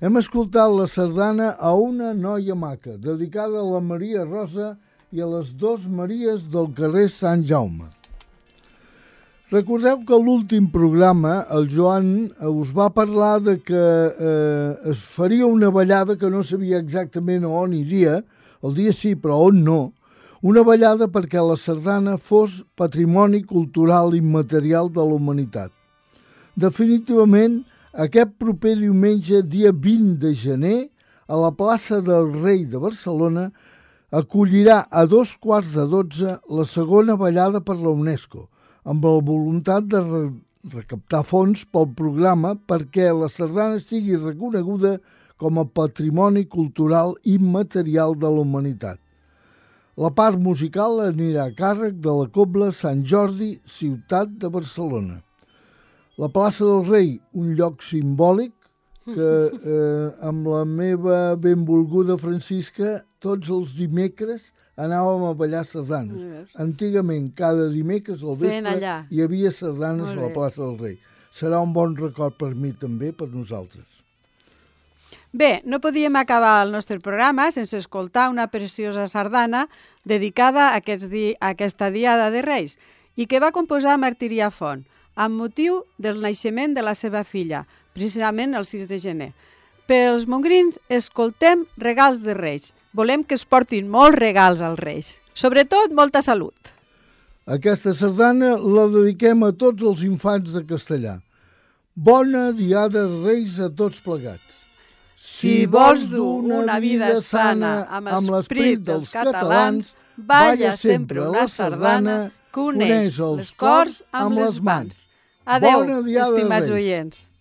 Hem escoltat la sardana A una noia maca, dedicada a la Maria Rosa i a les dos Maries del carrer Sant Jaume. Recordeu que a l'últim programa el Joan us va parlar de que eh, es faria una ballada que no sabia exactament on i dia, el dia sí, però on no, una ballada perquè la sardana fos patrimoni cultural immaterial de la humanitat. Definitivament, aquest proper diumenge, dia vint de gener, a la plaça del Rei de Barcelona, acollirà a dos quarts de dotze la segona ballada per la UNESCO, amb la voluntat de re recaptar fons pel programa perquè la sardana sigui reconeguda com a patrimoni cultural immaterial de la humanitat. La part musical anirà a càrrec de la Cobla Sant Jordi, ciutat de Barcelona. La plaça del Rei, un lloc simbòlic que eh, amb la meva benvolguda Francisca tots els dimecres anàvem a ballar sardanes. Antigament, cada dimecres al vespre hi havia sardanes a la plaça del Rei. Serà un bon record per mi també, per nosaltres. Bé, no podíem acabar el nostre programa sense escoltar una preciosa sardana dedicada a, aquests di a aquesta Diada de Reis i que va composar Martirià Font, amb motiu del naixement de la seva filla, precisament el sis de gener. Pels mongrins, escoltem Regals de Reis. Volem que es portin molts regals als Reis. Sobretot, molta salut. Aquesta sardana la dediquem a tots els infants de Castellà. Bona Diada de Reis a tots plegats. Si vols dur una vida sana amb l'esperit dels catalans, balla sempre una sardana que uneix els cors amb les mans. Adéu, estimats oients.